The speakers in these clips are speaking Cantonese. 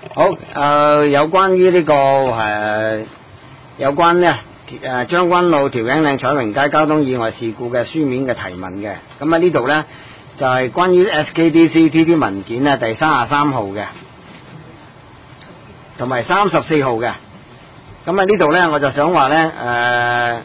好，有關於呢個有關呢將軍澳調景嶺彩榮街交通意外事故嘅書面嘅提問嘅，咁呢度呢，就係關於 SKDCTD 文件呢第33號嘅，同埋34號嘅，咁呢度呢，我就想話呢，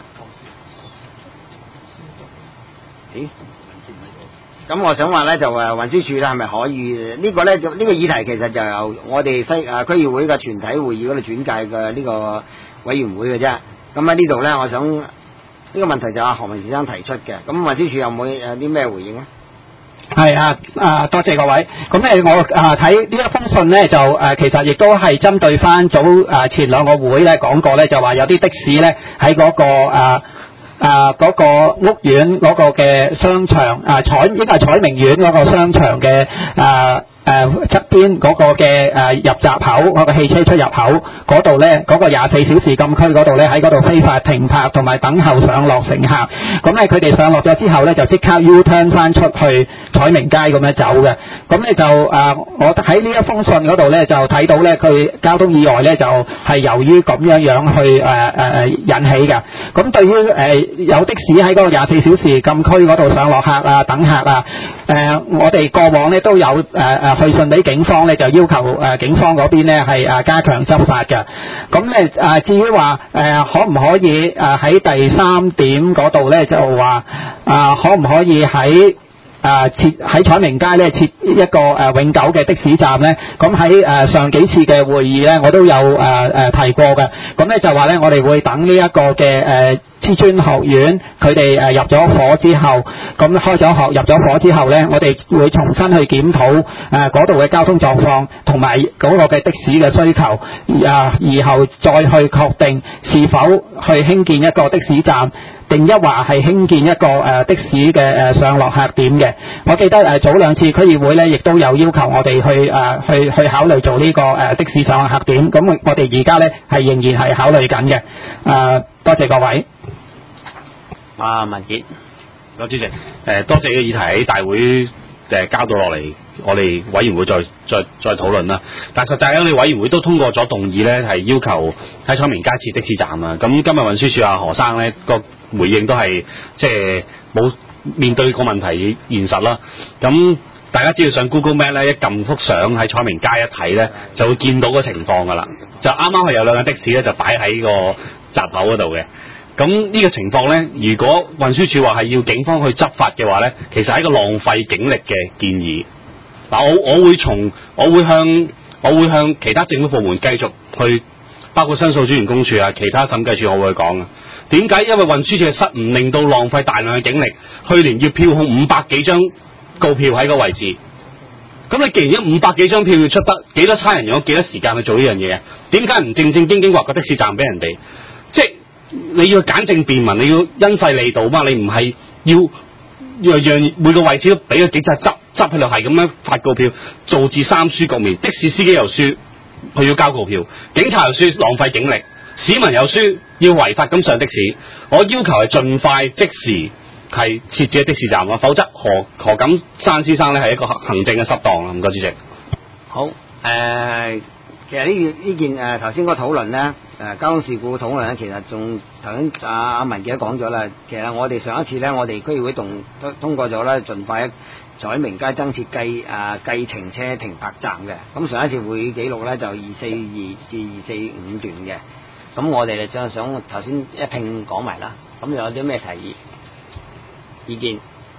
咁我想話呢，就運輸署咧係咪可以呢個呢？呢個議題其實就由我哋區議會嘅全體會議嗰度轉介嘅呢個委員會嘅啫。咁喺呢度呢，我想呢個問題就係何文先生提出嘅。咁運輸署有冇啲咩回應咧？ 係多謝各位。咁我睇呢一封信呢，就其實亦都係針對翻早前兩個會呢講過呢，就話有啲的士呢喺嗰個嗰個屋苑嗰個嘅商場應該係彩明苑嗰個商場嘅側邊嗰個嘅入閘口嗰個汽車出入口嗰度咧，嗰個24小時禁區嗰度咧，喺嗰度非法停泊同埋等候上落乘客。咁咧佢哋上落咗之後咧，就即刻 U turn 翻出去彩明街咁樣走嘅。咁咧就我喺呢一封信嗰度咧就睇到咧，佢交通意外咧就係由於咁樣去引起嘅。咁對於有的士喺嗰個24小時禁區嗰度上落客等客我哋過往咧都有去信俾警方咧，就要求警方嗰邊咧係加強執法嘅。咁咧至於話可唔可以喺第3點嗰度咧就話可唔可以喺喺彩明街咧設一個永久嘅的士站咧？咁喺上幾次嘅會議咧，我都有提過嘅。咁咧就話咧，我哋會等呢一個嘅知專學院佢哋入咗伙之後，咁開咗學入咗伙之後咧，我哋會重新去檢討嗰度嘅交通狀況同埋嗰個嘅的士嘅需求，然後再去確定是否去興建一個的士站，定一話係興建一個的士嘅上落客點嘅。我記得早2次區議會咧，亦都有要求我哋去考慮做呢個的士上落客點。咁我哋而家咧係仍然係考慮緊嘅。多謝各位。 文傑， 主席，多謝呢個議題喺大會交到落嚟，我哋委員會再討論啦。但實際我哋委員會都通過咗動議咧，係要求喺彩明街設的士站啊。咁今日運輸署何生咧個回應都係即係冇面對個問題現實啦。咁大家只要上 Google Map 咧，一撳幅相喺彩明街一睇咧，就會見到個情況噶啦。就啱啱係有兩架的士咧，就擺喺個閘口嗰度嘅。咁呢個情況呢，如果運輸署話係要警方去執法嘅話呢，其實係一個浪費警力嘅建議。嗱，我會向其他政府部門繼續去，包括申訴專員公署其他審計署我會講啊。點解？因為運輸署嘅失誤令到浪費大量嘅警力，去年要票控500幾張告票喺個位置。咁你既然有500幾張票要出得，幾多差人用咗幾多時間去做呢樣嘢啊？點解唔正正經經劃個的士站俾人哋？即係你要簡政便民，你要因勢利導嘛，你唔係要讓每個位置都俾個警察執喺度，係咁樣發告票，導致3輸局面。的士司機又輸，佢要交告票；警察又輸，浪費警力；市民又輸，要違法咁上的士。我要求係盡快即時係設置的士站啊，否則何錦山先生咧係一個行政嘅失當啦。唔該，主席。 好，其實呢件頭先個討論咧，交通事故討論咧，其實仲頭先阿文傑都講咗啦。其實我哋上一次咧，我哋區議會通過咗咧，盡快彩明街增設計程車停泊站嘅。咁上一次會議記錄咧就242至245段嘅。咁我哋就想頭先一併講埋啦。咁有啲咩提議意見？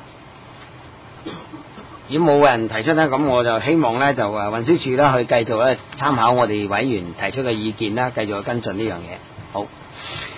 如果冇人提出咧，咁我就希望咧就運輸署咧去繼續咧參考我哋委員提出嘅意見啦，繼續去跟進呢樣嘢。好。